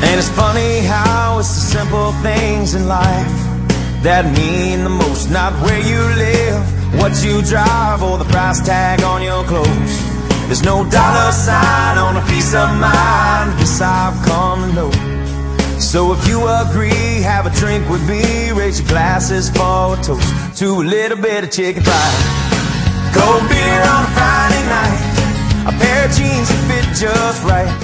And it's funny how it's the simple things in life that mean the most. Not where you live, what you drive, or the price tag on your clothes. There's no dollar sign on a peace of mind, this I've come to know. So if you agree, have a drink with me, raise your glasses for a toast to a little bit of chicken fried. Cold beer on a Friday night, a pair of jeans that fit just right,